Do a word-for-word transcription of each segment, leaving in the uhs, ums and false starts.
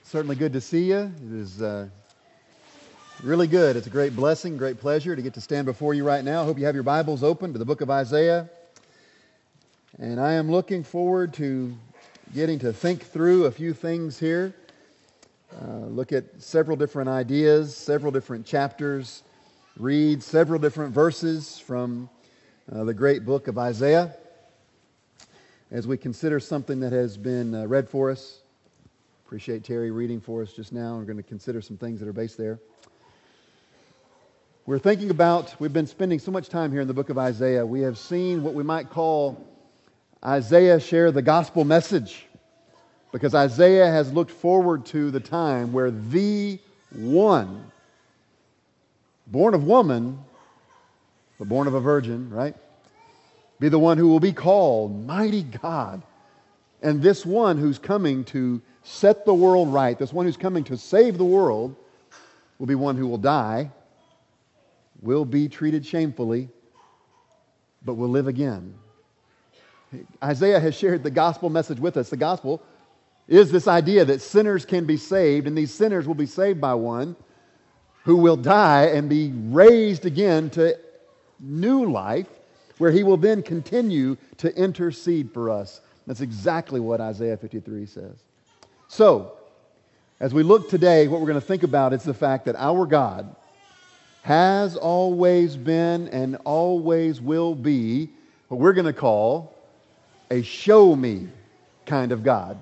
Certainly good to see you. It is uh, really good. It's a great blessing, great pleasure to get to stand before you right now. I hope you have your Bibles open to the book of Isaiah. And I am looking forward to getting to think through a few things here. Uh, look at several different ideas, several different chapters, read several different verses from uh, the great book of Isaiah as we consider something that has been uh, read for us. Appreciate Terry reading for us just now. We're going to consider some things that are based there. We're thinking about, we've been spending so much time here in the book of Isaiah. We have seen what we might call Isaiah share the gospel message, because Isaiah has looked forward to the time where the one, born of woman, but born of a virgin, right? Be the one who will be called Mighty God. And this one who's coming to set the world right, this one who's coming to save the world, will be one who will die, will be treated shamefully, but will live again. Isaiah has shared the gospel message with us. The gospel is this idea that sinners can be saved, and these sinners will be saved by one who will die and be raised again to new life, where he will then continue to intercede for us. That's exactly what Isaiah fifty-three says. So, as we look today, what we're going to think about is the fact that our God has always been and always will be what we're going to call a show-me kind of God.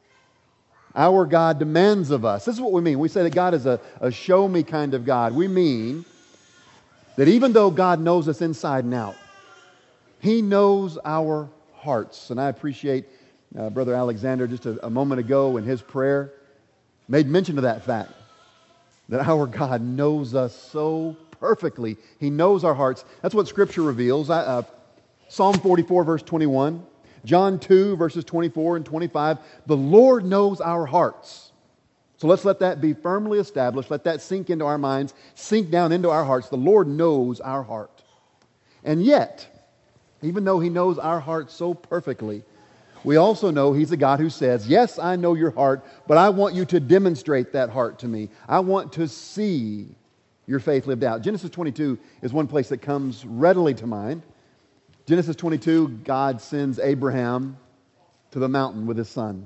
Our God demands of us. This is what we mean. We say that God is a, a show-me kind of God. We mean that even though God knows us inside and out, He knows our hearts. And I appreciate uh, Brother Alexander just a, a moment ago in his prayer made mention of that fact, that our God knows us so perfectly. He knows our hearts. That's what Scripture reveals. I, uh, Psalm forty-four, verse twenty-one. John two, verses twenty-four and twenty-five. The Lord knows our hearts. So let's let that be firmly established. Let that sink into our minds, sink down into our hearts. The Lord knows our heart. And yet, even though He knows our hearts so perfectly, we also know He's a God who says, yes, I know your heart, but I want you to demonstrate that heart to me. I want to see your faith lived out. Genesis twenty-two is one place that comes readily to mind. Genesis twenty-two, God sends Abraham to the mountain with his son.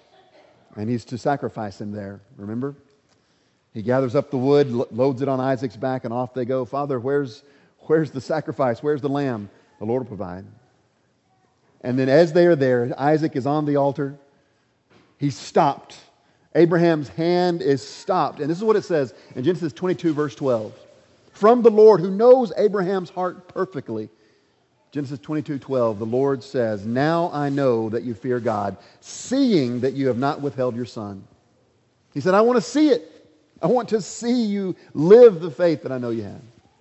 And he's to sacrifice him there, remember? He gathers up the wood, lo- loads it on Isaac's back, and off they go. Father, where's, where's the sacrifice? Where's the lamb? The Lord will provide. And then as they are there, Isaac is on the altar. He's stopped. Abraham's hand is stopped. And this is what it says in Genesis twenty-two, verse twelve. From the Lord who knows Abraham's heart perfectly. Genesis twenty-two, twelve, the Lord says, now I know that you fear God, seeing that you have not withheld your son. He said, I want to see it. I want to see you live the faith that I know you have.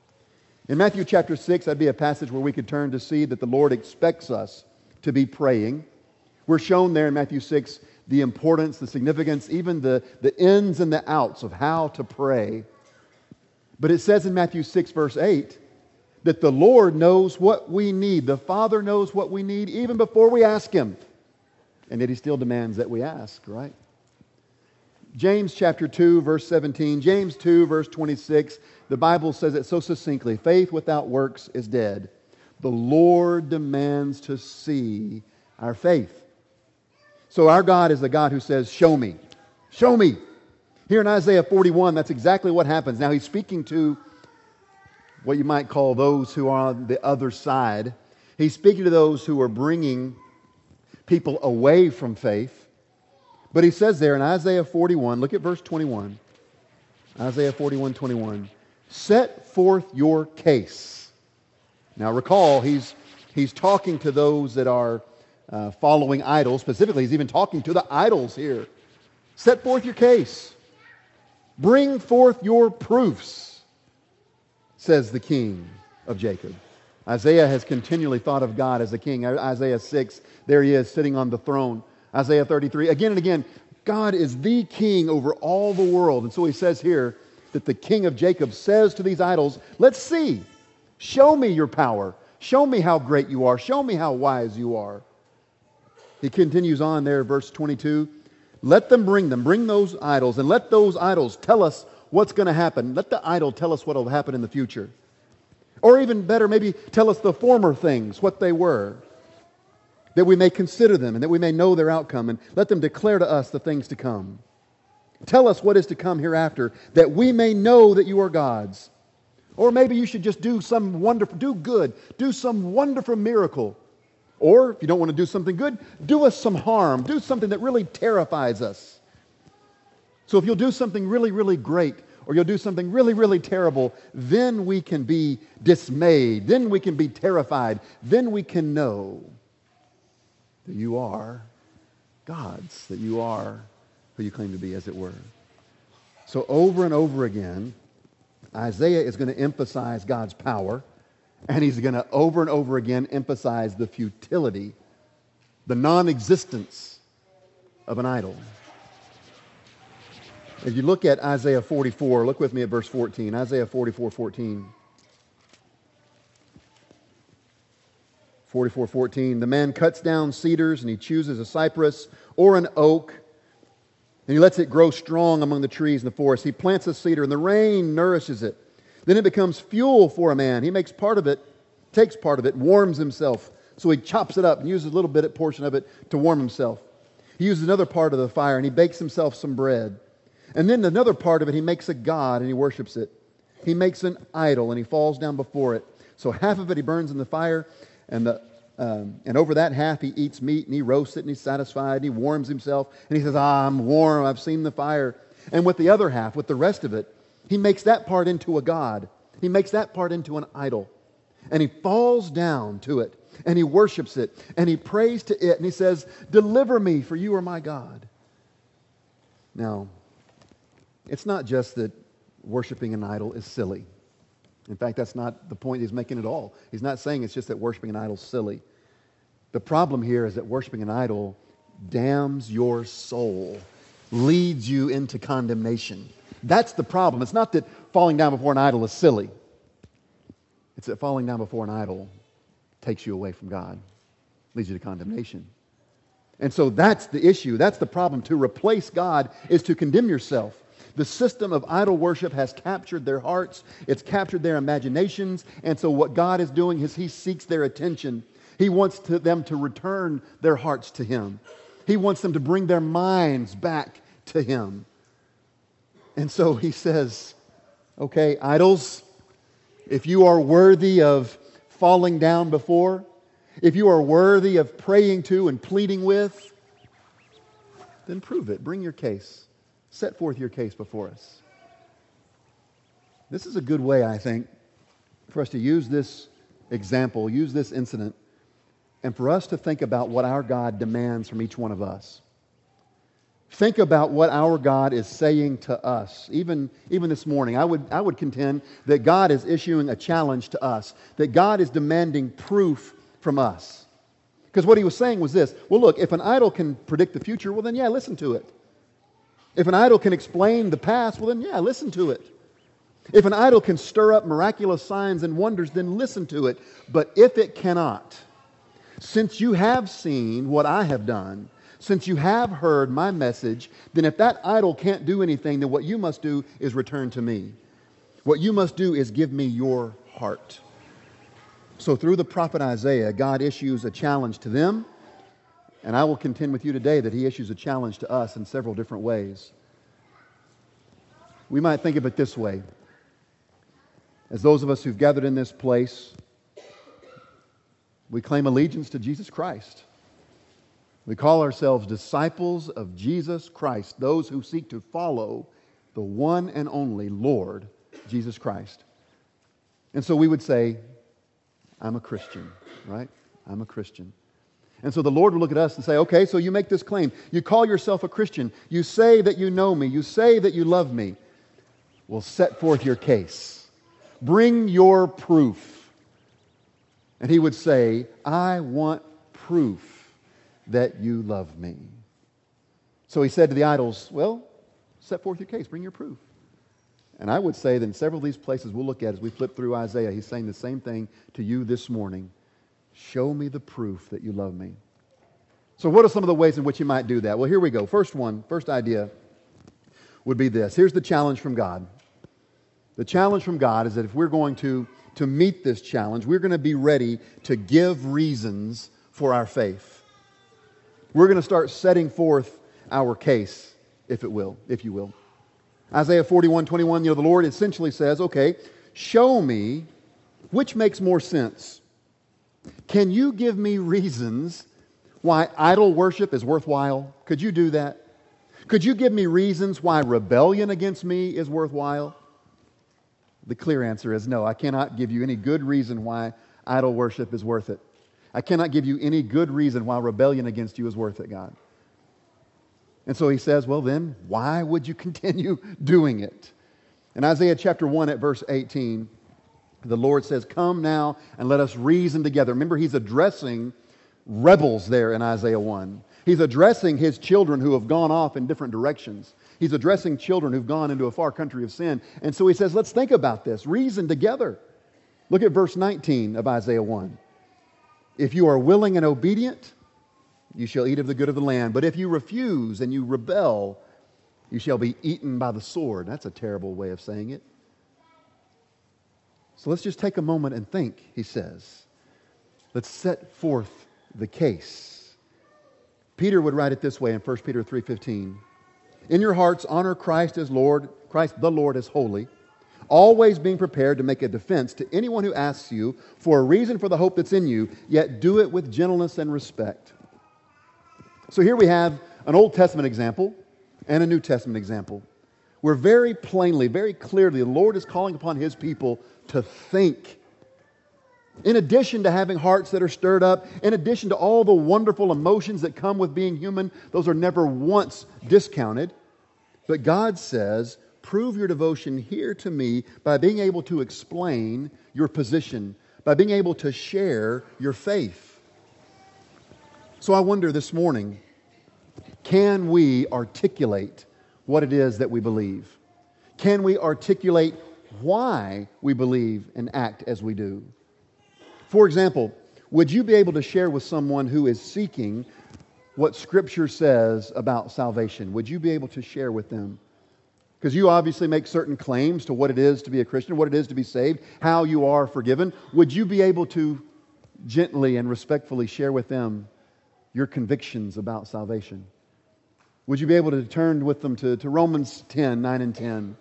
In Matthew chapter six, that'd be a passage where we could turn to see that the Lord expects us to be praying. We're shown there in Matthew six the importance, the significance, even the, the ins and the outs of how to pray. But it says in Matthew six, verse eight, that the Lord knows what we need. The Father knows what we need even before we ask Him. And yet He still demands that we ask, right? James chapter two, verse seventeen, James two, verse twenty-six, the Bible says it so succinctly, faith without works is dead. The Lord demands to see our faith. So our God is the God who says, show me, show me. Here in Isaiah forty-one, that's exactly what happens. Now He's speaking to what you might call those who are on the other side. He's speaking to those who are bringing people away from faith. But He says there in Isaiah forty-one, look at verse twenty-one. Isaiah forty-one, twenty-one. Set forth your case. Now recall, he's, he's talking to those that are uh, following idols. Specifically, he's even talking to the idols here. Set forth your case. Bring forth your proofs, says the King of Jacob. Isaiah has continually thought of God as a king. Isaiah six, there He is sitting on the throne. Isaiah thirty-three, again and again, God is the king over all the world. And so he says here that the King of Jacob says to these idols, let's see, show me your power. Show me how great you are. Show me how wise you are. He continues on there, verse twenty-two. Let them bring them. Bring those idols, and let those idols tell us what's going to happen. Let the idol tell us what will happen in the future. Or even better, maybe tell us the former things, what they were, that we may consider them and that we may know their outcome, and let them declare to us the things to come. Tell us what is to come hereafter, that we may know that you are God's. Or maybe you should just do some wonderful, do good, do some wonderful miracle. Or if you don't want to do something good, do us some harm. Do something that really terrifies us. So if you'll do something really, really great, or you'll do something really, really terrible, then we can be dismayed. Then we can be terrified. Then we can know that you are God's, that you are who you claim to be, as it were. So over and over again, Isaiah is going to emphasize God's power, and he's going to over and over again emphasize the futility, the non-existence of an idol. If you look at Isaiah forty-four, look with me at verse fourteen. Isaiah forty-four, fourteen. forty-four, fourteen. The man cuts down cedars and he chooses a cypress or an oak, and he lets it grow strong among the trees in the forest. He plants a cedar and the rain nourishes it. Then it becomes fuel for a man. He makes part of it, takes part of it, warms himself. So he chops it up and uses a little bit, a portion of it to warm himself. He uses another part of the fire and he bakes himself some bread. And then another part of it, he makes a god and he worships it. He makes an idol and he falls down before it. So half of it he burns in the fire, and the um, and over that half he eats meat and he roasts it and he's satisfied and he warms himself. And he says, ah, I'm warm, I've seen the fire. And with the other half, with the rest of it, he makes that part into a god. He makes that part into an idol. And he falls down to it and he worships it and he prays to it and he says, deliver me, for you are my God. Now, it's not just that worshiping an idol is silly. In fact, that's not the point he's making at all. He's not saying it's just that worshiping an idol is silly. The problem here is that worshiping an idol damns your soul, leads you into condemnation. That's the problem. It's not that falling down before an idol is silly. It's that falling down before an idol takes you away from God, leads you to condemnation. And so that's the issue. That's the problem. To replace God is to condemn yourself. The system of idol worship has captured their hearts. It's captured their imaginations. And so what God is doing is He seeks their attention. He wants to, them to return their hearts to Him. He wants them to bring their minds back to Him. And so He says, okay, idols, if you are worthy of falling down before, if you are worthy of praying to and pleading with, then prove it. Bring your case. Set forth your case before us. This is a good way, I think, for us to use this example, use this incident, and for us to think about what our God demands from each one of us. Think about what our God is saying to us. Even, even this morning, I would, I would contend that God is issuing a challenge to us, that God is demanding proof from us. Because what He was saying was this, well, look, if an idol can predict the future, well, then, yeah, listen to it. If an idol can explain the past, well then, yeah, listen to it. If an idol can stir up miraculous signs and wonders, then listen to it. But if it cannot, since you have seen what I have done, since you have heard my message, then if that idol can't do anything, then what you must do is return to me. What you must do is give me your heart. So through the prophet Isaiah, God issues a challenge to them. And I will contend with you today that He issues a challenge to us in several different ways. We might think of it this way. As those of us who've gathered in this place, we claim allegiance to Jesus Christ. We call ourselves disciples of Jesus Christ, those who seek to follow the one and only Lord Jesus Christ. And so we would say, I'm a Christian, right? I'm a Christian. And so the Lord would look at us and say, okay, so you make this claim. You call yourself a Christian. You say that you know me. You say that you love me. Well, set forth your case. Bring your proof. And He would say, I want proof that you love me. So He said to the idols, well, set forth your case. Bring your proof. And I would say that in several of these places we'll look at as we flip through Isaiah, He's saying the same thing to you this morning. Show me the proof that you love me. So what are some of the ways in which you might do that? Well, here we go. First one, first idea would be this. Here's the challenge from God. The challenge from God is that if we're going to, to meet this challenge, we're going to be ready to give reasons for our faith. We're going to start setting forth our case, if it will, if you will. Isaiah forty-one twenty-one, you know, the Lord essentially says, okay, show me which makes more sense. Can you give me reasons why idol worship is worthwhile? Could you do that? Could you give me reasons why rebellion against me is worthwhile? The clear answer is no. I cannot give you any good reason why idol worship is worth it. I cannot give you any good reason why rebellion against you is worth it, God. And so he says, well then, why would you continue doing it? In Isaiah chapter one at verse eighteen, the Lord says, come now and let us reason together. Remember, he's addressing rebels there in Isaiah one. He's addressing his children who have gone off in different directions. He's addressing children who've gone into a far country of sin. And so he says, let's think about this. Reason together. Look at verse nineteen of Isaiah one. If you are willing and obedient, you shall eat of the good of the land. But if you refuse and you rebel, you shall be eaten by the sword. That's a terrible way of saying it. So let's just take a moment and think, he says. Let's set forth the case. Peter would write it this way in First Peter three fifteen. In your hearts, honor Christ as Lord, Christ the Lord as holy, always being prepared to make a defense to anyone who asks you for a reason for the hope that's in you, yet do it with gentleness and respect. So here we have an Old Testament example and a New Testament example, where very plainly, very clearly, the Lord is calling upon His people to think. In addition to having hearts that are stirred up, in addition to all the wonderful emotions that come with being human, those are never once discounted. But God says, prove your devotion here to me by being able to explain your position, by being able to share your faith. So I wonder this morning, can we articulate what it is that we believe? Can we articulate why we believe and act as we do? For example, would you be able to share with someone who is seeking what Scripture says about salvation? Would you be able to share with them? Because you obviously make certain claims to what it is to be a Christian, what it is to be saved, how you are forgiven. Would you be able to gently and respectfully share with them your convictions about salvation? Would you be able to turn with them to, to Romans ten, nine and ten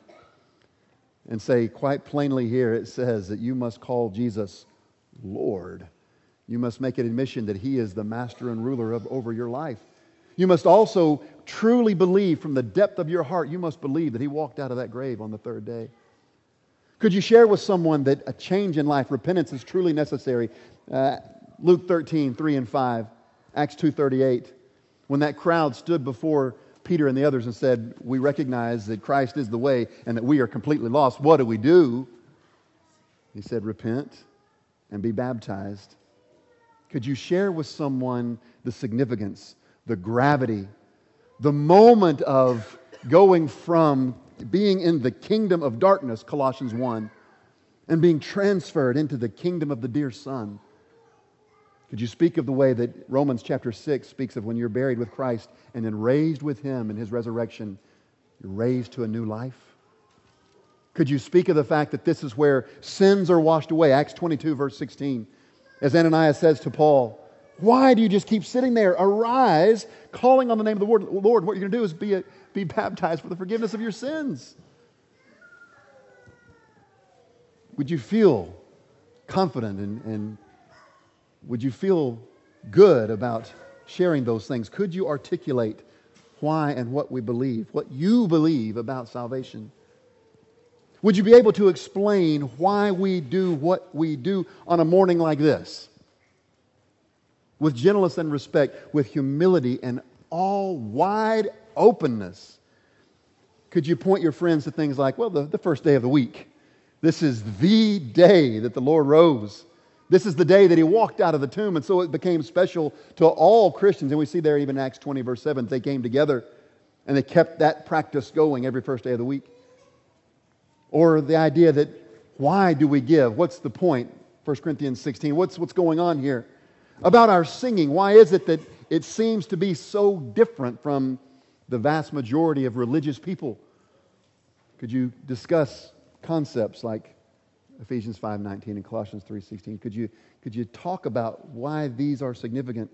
and say, quite plainly here it says that you must call Jesus Lord. You must make an admission that He is the master and ruler of over your life. You must also truly believe from the depth of your heart, you must believe that He walked out of that grave on the third day. Could you share with someone that a change in life, repentance is truly necessary? Uh, Luke thirteen, three and five, Acts two thirty-eight. When that crowd stood before Peter and the others and said, we recognize that Christ is the way and that we are completely lost. What do we do? He said, repent and be baptized. Could you share with someone the significance, the gravity, the moment of going from being in the kingdom of darkness, Colossians one, and being transferred into the kingdom of the dear Son? Could you speak of the way that Romans chapter six speaks of when you're buried with Christ and then raised with Him in His resurrection, you're raised to a new life? Could you speak of the fact that this is where sins are washed away? Acts twenty-two, verse sixteen. As Ananias says to Paul, why do you just keep sitting there? Arise, calling on the name of the Lord. Lord, what you're going to do is be, a, be baptized for the forgiveness of your sins. Would you feel confident and, and would you feel good about sharing those things? Could you articulate why and what we believe, what you believe about salvation? Would you be able to explain why we do what we do on a morning like this? With gentleness and respect, with humility and all wide openness. Could you point your friends to things like, well, the, the first day of the week. This is the day that the Lord rose. This is the day that He walked out of the tomb, and so it became special to all Christians. And we see there even in Acts twenty, verse seven, they came together and they kept that practice going every first day of the week. Or the idea that, why do we give? What's the point? First Corinthians sixteen, what's, what's going on here? About our singing, why is it that it seems to be so different from the vast majority of religious people. Could you discuss concepts like Ephesians five nineteen and Colossians three sixteen? Could you, could you talk about why these are significant?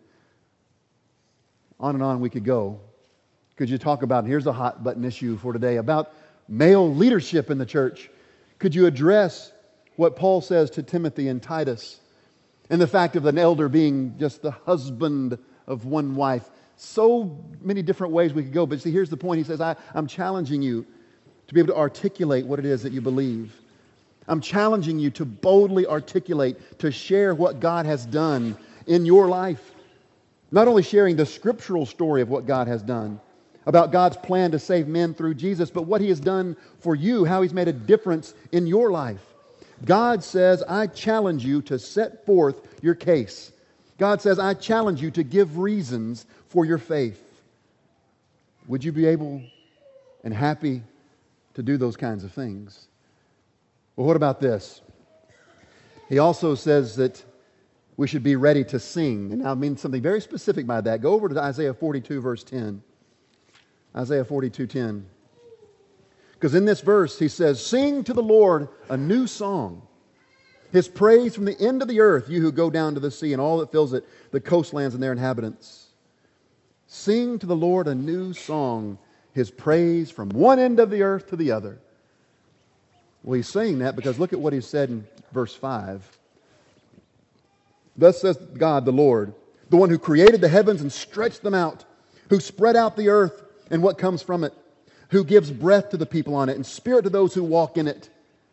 On and on we could go. Could you talk about, and here's a hot button issue for today, about male leadership in the church? Could you address what Paul says to Timothy and Titus and the fact of an elder being just the husband of one wife? So many different ways we could go. But see, here's the point. He says, I, I'm challenging you to be able to articulate what it is that you believe. I'm challenging you to boldly articulate, to share what God has done in your life. Not only sharing the scriptural story of what God has done, about God's plan to save men through Jesus, but what He has done for you, how He's made a difference in your life. God says, I challenge you to set forth your case. God says, I challenge you to give reasons for your faith. Would you be able and happy to do those kinds of things? Well, what about this? He also says that we should be ready to sing. And I mean something very specific by that. Go over to Isaiah forty-two, verse ten. Isaiah forty-two, ten. Because in this verse, he says, sing to the Lord a new song. His praise from the end of the earth, you who go down to the sea and all that fills it, the coastlands and their inhabitants. Sing to the Lord a new song, His praise from one end of the earth to the other. Well, he's saying that because look at what he said in verse five. Thus says God the Lord, the one who created the heavens and stretched them out, who spread out the earth and what comes from it, who gives breath to the people on it and spirit to those who walk in it.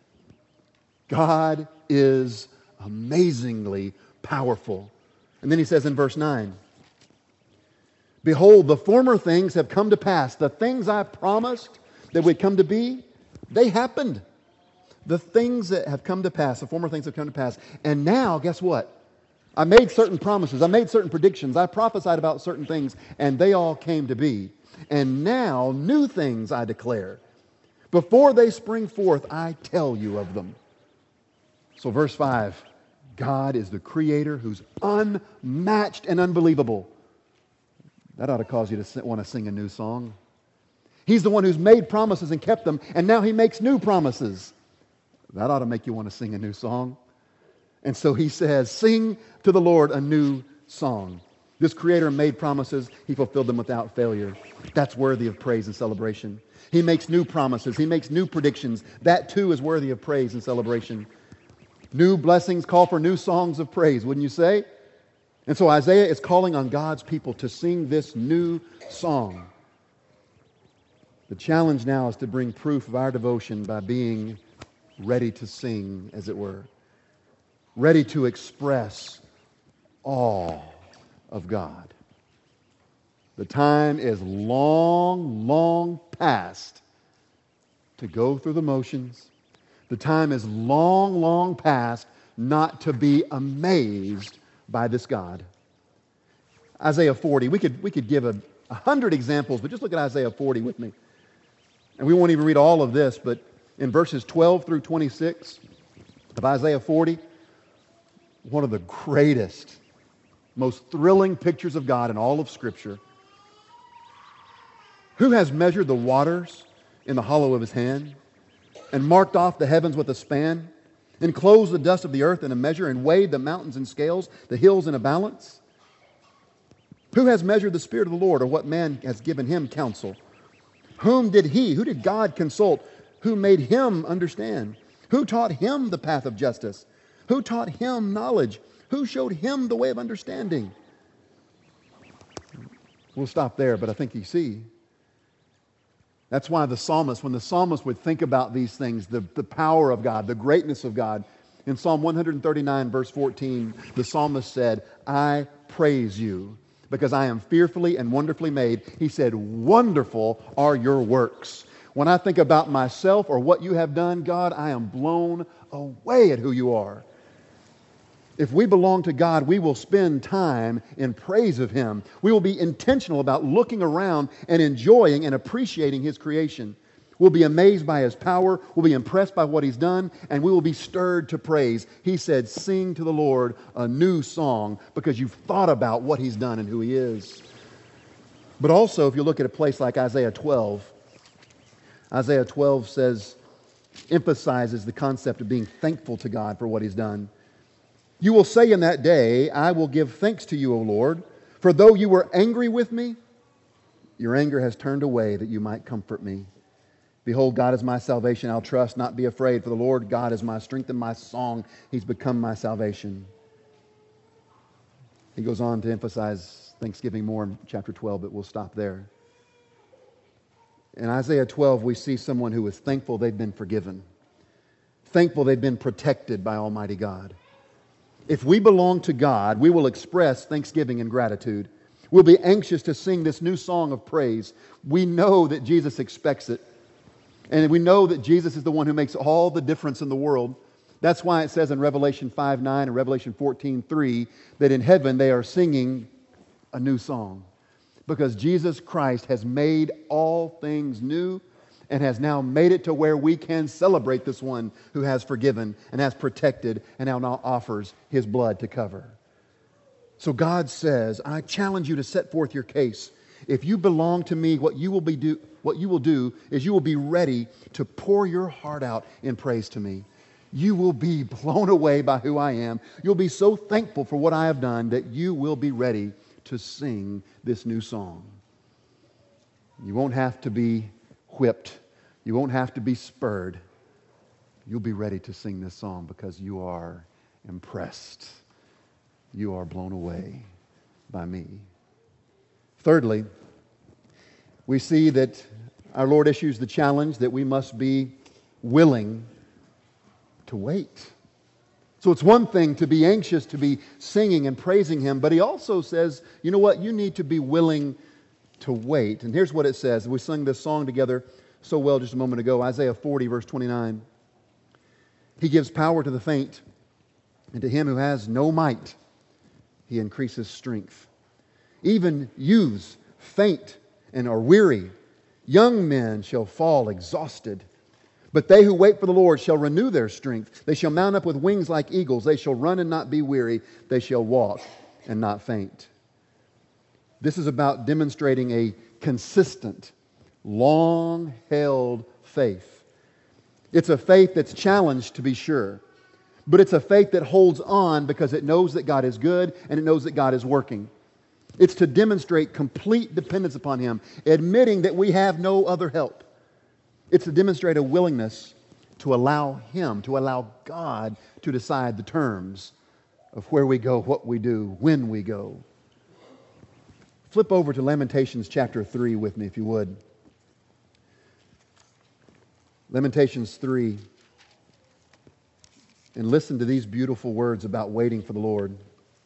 God is amazingly powerful. And then he says in verse nine, behold, the former things have come to pass. The things I promised that would come to be, they happened. The things that have come to pass, the former things have come to pass. And now, guess what? I made certain promises. I made certain predictions. I prophesied about certain things, and they all came to be. And now, new things I declare. Before they spring forth, I tell you of them. So verse five, God is the Creator who's unmatched and unbelievable. That ought to cause you to want to sing a new song. He's the one who's made promises and kept them, and now He makes new promises. That ought to make you want to sing a new song. And so he says, sing to the Lord a new song. This Creator made promises. He fulfilled them without failure. That's worthy of praise and celebration. He makes new promises. He makes new predictions. That too is worthy of praise and celebration. New blessings call for new songs of praise, wouldn't you say? And so Isaiah is calling on God's people to sing this new song. The challenge now is to bring proof of our devotion by being ready to sing, as it were. Ready to express awe of God. The time is long, long past to go through the motions. The time is long, long past not to be amazed by this God. Isaiah forty, we could, we could give a, a hundred examples, but just look at Isaiah forty with me. And we won't even read all of this, but in verses twelve through twenty-six of Isaiah forty, one of the greatest, most thrilling pictures of God in all of Scripture. Who has measured the waters in the hollow of His hand, and marked off the heavens with a span, enclosed the dust of the earth in a measure, and weighed the mountains in scales, the hills in a balance? Who has measured the Spirit of the Lord, or what man has given Him counsel? Whom did He, who did God consult? Who made Him understand? Who taught Him the path of justice? Who taught Him knowledge? Who showed Him the way of understanding? We'll stop there, but I think you see. That's why the psalmist, when the psalmist would think about these things, the, the power of God, the greatness of God, in Psalm one thirty-nine, verse fourteen, the psalmist said, I praise you because I am fearfully and wonderfully made. He said, wonderful are your works. When I think about myself or what you have done, God, I am blown away at who you are. If we belong to God, we will spend time in praise of Him. We will be intentional about looking around and enjoying and appreciating His creation. We'll be amazed by His power. We'll be impressed by what He's done. And we will be stirred to praise. He said, sing to the Lord a new song because you've thought about what He's done and who He is. But also, if you look at a place like Isaiah twelve, Isaiah twelve says, emphasizes the concept of being thankful to God for what He's done. You will say in that day, I will give thanks to you, O Lord, for though you were angry with me, your anger has turned away that you might comfort me. Behold, God is my salvation. I'll trust, not be afraid, for the Lord God is my strength and my song. He's become my salvation. He goes on to emphasize Thanksgiving more in chapter twelve, but we'll stop there. In Isaiah twelve, we see someone who is thankful they've been forgiven. Thankful they've been protected by Almighty God. If we belong to God, we will express thanksgiving and gratitude. We'll be anxious to sing this new song of praise. We know that Jesus expects it. And we know that Jesus is the one who makes all the difference in the world. That's why it says in Revelation five nine and Revelation fourteen three that in heaven they are singing a new song. Because Jesus Christ has made all things new and has now made it to where we can celebrate this one who has forgiven and has protected and now offers His blood to cover. So God says, I challenge you to set forth your case. If you belong to me, what you will be do, what you will do is you will be ready to pour your heart out in praise to me. You will be blown away by who I am. You'll be so thankful for what I have done that you will be ready to sing this new song. You won't have to be whipped. You won't have to be spurred. You'll be ready to sing this song because you are impressed. You are blown away by me. Thirdly, we see that our Lord issues the challenge that we must be willing to wait. So it's one thing to be anxious, to be singing and praising Him, but He also says, you know what, you need to be willing to wait. And here's what it says. We sung this song together so well just a moment ago, Isaiah forty, verse twenty-nine. He gives power to the faint, and to him who has no might, He increases strength. Even youths faint and are weary. Young men shall fall exhausted. But they who wait for the Lord shall renew their strength. They shall mount up with wings like eagles. They shall run and not be weary. They shall walk and not faint. This is about demonstrating a consistent, long-held faith. It's a faith that's challenged, to be sure. But it's a faith that holds on because it knows that God is good and it knows that God is working. It's to demonstrate complete dependence upon Him, admitting that we have no other help. It's to demonstrate a willingness to allow Him, to allow God to decide the terms of where we go, what we do, when we go. Flip over to Lamentations chapter three with me, if you would. Lamentations three. And listen to these beautiful words about waiting for the Lord.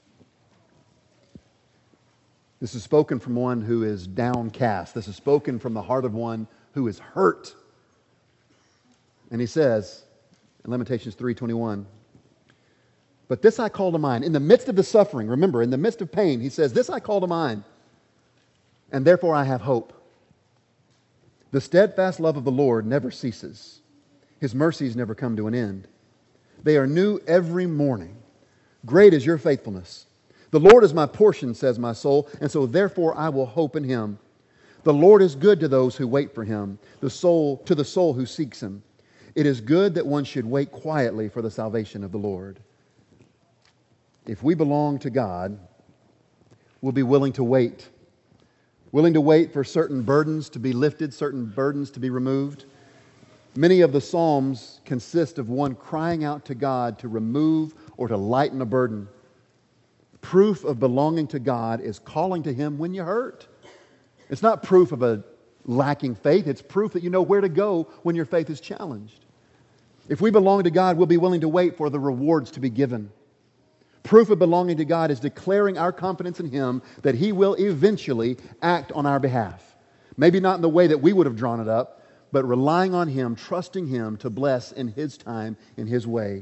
This is spoken from one who is downcast. This is spoken from the heart of one who is hurt. And he says in Lamentations three twenty-one, but this I call to mind. In the midst of the suffering, remember, in the midst of pain, he says, this I call to mind, and therefore I have hope. The steadfast love of the Lord never ceases. His mercies never come to an end. They are new every morning. Great is your faithfulness. The Lord is my portion, says my soul, and so therefore I will hope in Him. The Lord is good to those who wait for Him, the soul to the soul who seeks Him. It is good that one should wait quietly for the salvation of the Lord. If we belong to God, we'll be willing to wait. Willing to wait for certain burdens to be lifted, certain burdens to be removed. Many of the Psalms consist of one crying out to God to remove or to lighten a burden. Proof of belonging to God is calling to Him when you're hurt. It's not proof of a lacking faith. It's proof that you know where to go when your faith is challenged. If we belong to God, we'll be willing to wait for the rewards to be given. Proof of belonging to God is declaring our confidence in Him that He will eventually act on our behalf. Maybe not in the way that we would have drawn it up, but relying on Him, trusting Him to bless in His time, in His way.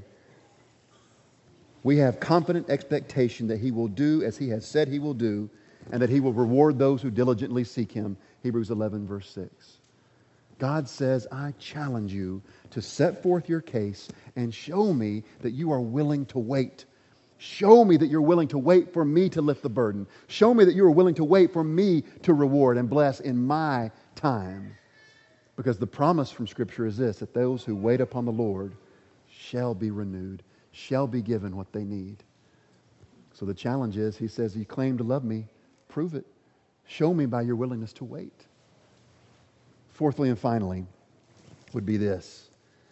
We have confident expectation that He will do as He has said He will do, and that He will reward those who diligently seek Him. Hebrews eleven, verse six. God says, I challenge you to set forth your case and show me that you are willing to wait. Show me that you're willing to wait for me to lift the burden. Show me that you are willing to wait for me to reward and bless in my time. Because the promise from Scripture is this, that those who wait upon the Lord shall be renewed, shall be given what they need. So the challenge is, he says, you claim to love me, prove it. Show me by your willingness to wait. Fourthly and finally would be this.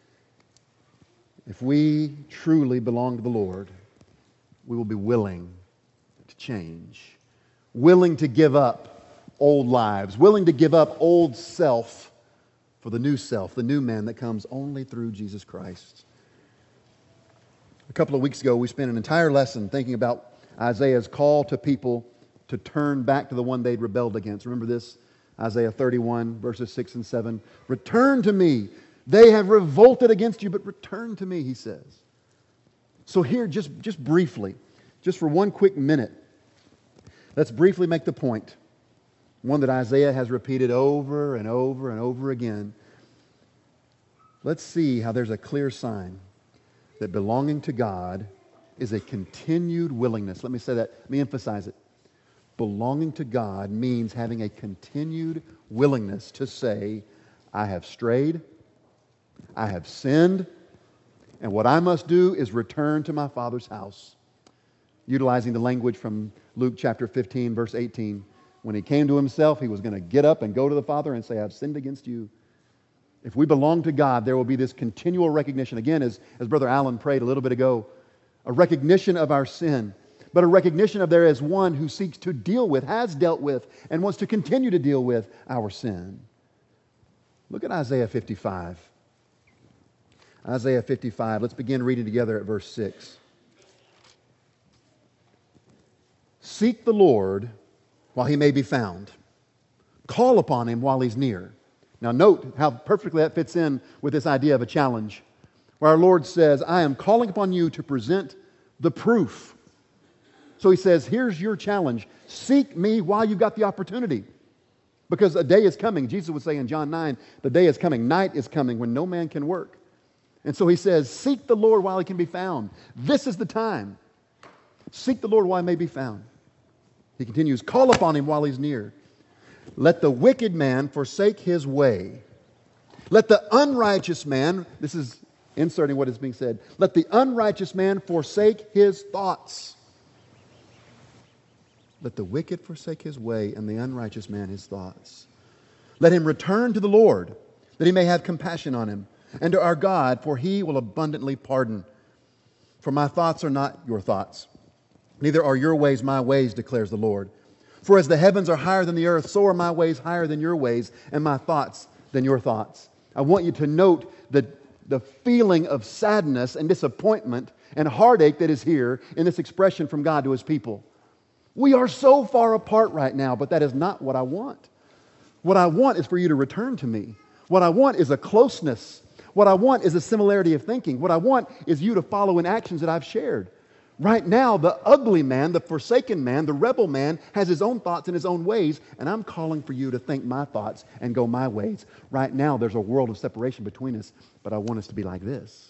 If we truly belong to the Lord, we will be willing to change, willing to give up old lives, willing to give up old self for the new self, the new man that comes only through Jesus Christ. A couple of weeks ago, we spent an entire lesson thinking about Isaiah's call to people to turn back to the one they'd rebelled against. Remember this? Isaiah thirty-one, verses six and seven. Return to me. They have revolted against you, but return to me, he says. So here, just, just briefly, just for one quick minute, let's briefly make the point, one that Isaiah has repeated over and over and over again. Let's see how there's a clear sign that belonging to God is a continued willingness. Let me say that. Let me emphasize it. Belonging to God means having a continued willingness to say, I have strayed, I have sinned, and what I must do is return to my Father's house. Utilizing the language from Luke chapter fifteen, verse eighteen. When he came to himself, he was going to get up and go to the Father and say, I've sinned against you. If we belong to God, there will be this continual recognition. Again, as, as Brother Allen prayed a little bit ago, a recognition of our sin, but a recognition of there as one who seeks to deal with, has dealt with, and wants to continue to deal with our sin. Look at Isaiah fifty-five. Isaiah fifty-five. Let's begin reading together at verse six. Seek the Lord while he may be found. Call upon him while he's near. Now note how perfectly that fits in with this idea of a challenge, where our Lord says, I am calling upon you to present the proof. So he says, here's your challenge. Seek me while you've got the opportunity. Because a day is coming. Jesus would say in John nine, the day is coming, night is coming when no man can work. And so he says, seek the Lord while he can be found. This is the time. Seek the Lord while he may be found. He continues, call upon him while he's near. Let the wicked man forsake his way. Let the unrighteous man, this is inserting what is being said, let the unrighteous man forsake his thoughts. Let the wicked forsake his way, and the unrighteous man his thoughts. Let him return to the Lord, that he may have compassion on him, and to our God, for he will abundantly pardon. For my thoughts are not your thoughts, neither are your ways my ways, declares the Lord. For as the heavens are higher than the earth, so are my ways higher than your ways, and my thoughts than your thoughts. I want you to note the, the feeling of sadness and disappointment and heartache that is here in this expression from God to His people. We are so far apart right now, but that is not what I want. What I want is for you to return to me. What I want is a closeness. What I want is a similarity of thinking. What I want is you to follow in actions that I've shared. Right now, the ugly man, the forsaken man, the rebel man has his own thoughts and his own ways, and I'm calling for you to think my thoughts and go my ways. Right now, there's a world of separation between us, but I want us to be like this.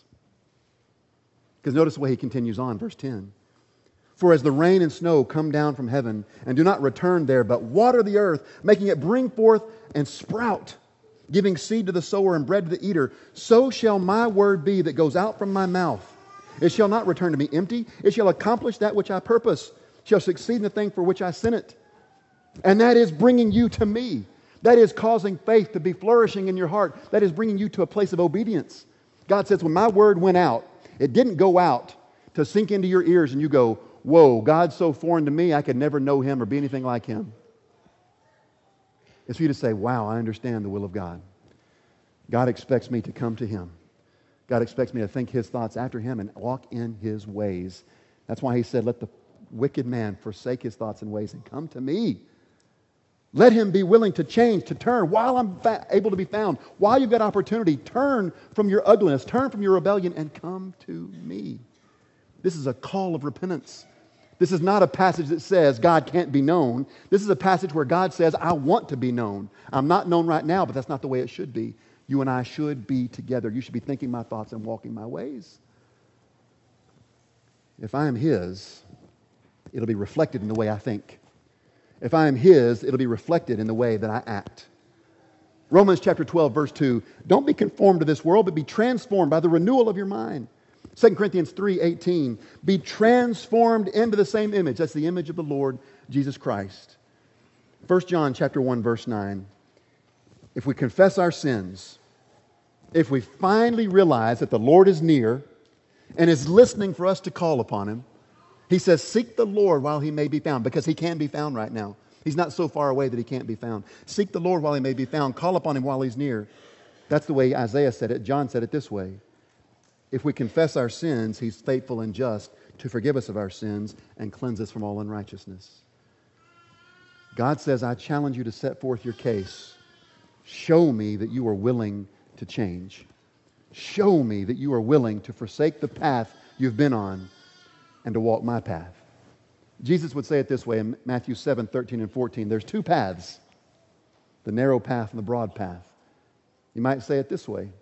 Because notice the way he continues on, verse ten. For as the rain and snow come down from heaven and do not return there, but water the earth, making it bring forth and sprout, giving seed to the sower and bread to the eater, so shall my word be that goes out from my mouth. It shall not return to me empty. It shall accomplish that which I purpose, shall succeed in the thing for which I sent it. And that is bringing you to me. That is causing faith to be flourishing in your heart. That is bringing you to a place of obedience. God says, when my word went out, it didn't go out to sink into your ears and you go, whoa, God's so foreign to me, I could never know Him or be anything like Him. It's for you to say, wow, I understand the will of God. God expects me to come to Him. God expects me to think His thoughts after Him and walk in His ways. That's why He said, let the wicked man forsake his thoughts and ways and come to me. Let him be willing to change, to turn while I'm fa- able to be found. While you've got opportunity, turn from your ugliness, turn from your rebellion, and come to me. This is a call of repentance. This is not a passage that says God can't be known. This is a passage where God says, I want to be known. I'm not known right now, but that's not the way it should be. You and I should be together. You should be thinking my thoughts and walking my ways. If I am His, it'll be reflected in the way I think. If I am His, it'll be reflected in the way that I act. Romans chapter twelve, verse two, don't be conformed to this world, but be transformed by the renewal of your mind. Second Corinthians three eighteen, be transformed into the same image. That's the image of the Lord Jesus Christ. First John chapter one, verse nine, if we confess our sins, if we finally realize that the Lord is near and is listening for us to call upon Him, He says, seek the Lord while He may be found, because He can be found right now. He's not so far away that He can't be found. Seek the Lord while He may be found. Call upon Him while He's near. That's the way Isaiah said it. John said it this way. If we confess our sins, He's faithful and just to forgive us of our sins and cleanse us from all unrighteousness. God says, I challenge you to set forth your case. Show me that you are willing to change. Show me that you are willing to forsake the path you've been on and to walk my path. Jesus would say it this way in Matthew seven, thirteen and fourteen. There's two paths, the narrow path and the broad path. You might say it this way.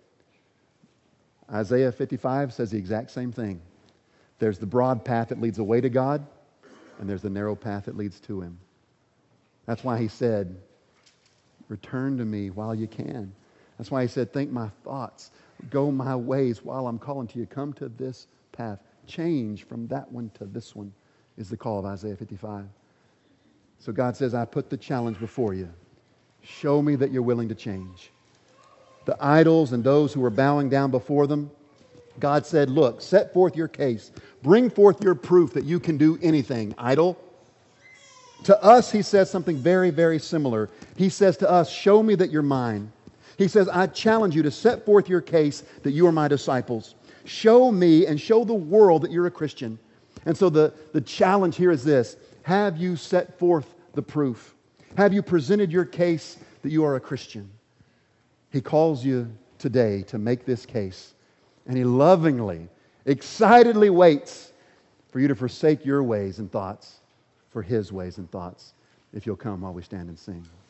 Isaiah fifty-five says the exact same thing. There's the broad path that leads away to God, and there's the narrow path that leads to Him. That's why He said, return to me while you can. That's why He said, think my thoughts. Go my ways while I'm calling to you. Come to this path. Change from that one to this one is the call of Isaiah fifty-five. So God says, I put the challenge before you. Show me that you're willing to change. The idols and those who were bowing down before them, God said, look, set forth your case. Bring forth your proof that you can do anything, idol. To us, He says something very, very similar. He says to us, show me that you're mine. He says, I challenge you to set forth your case that you are my disciples. Show me and show the world that you're a Christian. And so the, the challenge here is this. Have you set forth the proof? Have you presented your case that you are a Christian? He calls you today to make this case. And He lovingly, excitedly waits for you to forsake your ways and thoughts for His ways and thoughts, if you'll come while we stand and sing.